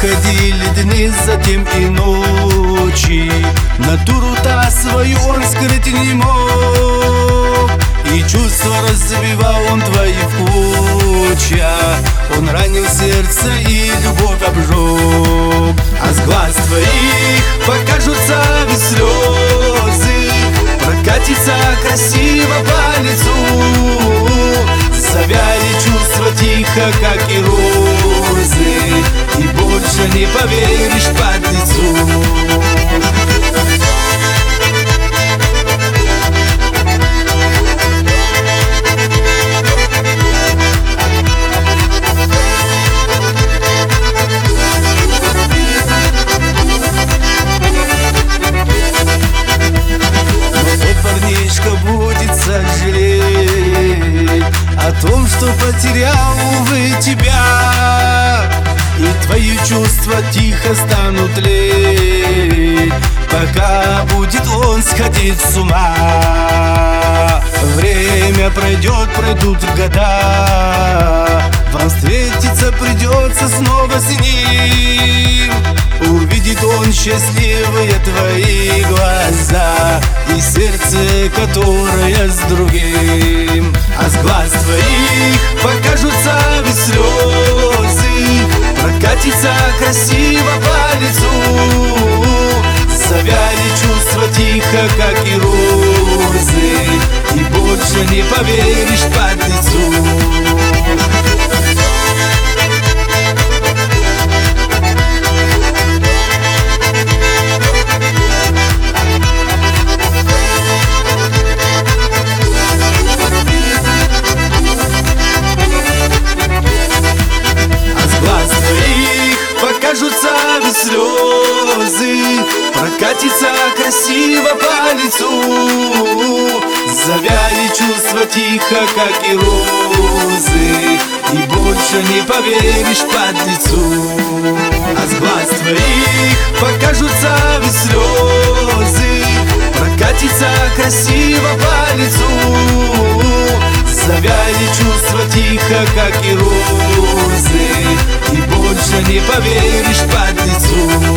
проходили дни, затем и ночи. Натуру-то свою он скрыть не мог, и чувства разбивал он твои в куча. Он ранил сердце и любовь обжег. А с глаз твоих покажутся ведь слезы, прокатится красиво по лицу. Завяли чувства тихо, как и розы, и больше не поверишь подлецу. Будет сожалеть о том, что потерял, увы, тебя. И твои чувства тихо станут тлеть, пока будет он сходить с ума. Время пройдет, пройдут года, вам встретиться придется снова с ним. Увидит он счастливые твои глаза и сердце, которое с другим. А с глаз твоих покажутся ведь слезы, прокатится красиво по лицу. Завяли чувства тихо, как и розы, и больше не поверишь подлецу. Покажутся ведь слезы, прокатится красиво по лицу. Завяли чувства тихо, как и розы, и больше не поверишь подлецу. А с глаз твоих покажутся ведь слезы, прокатится красиво по лицу. Завяли чувства тихо, как и розы, и больше не поверишь подлецу.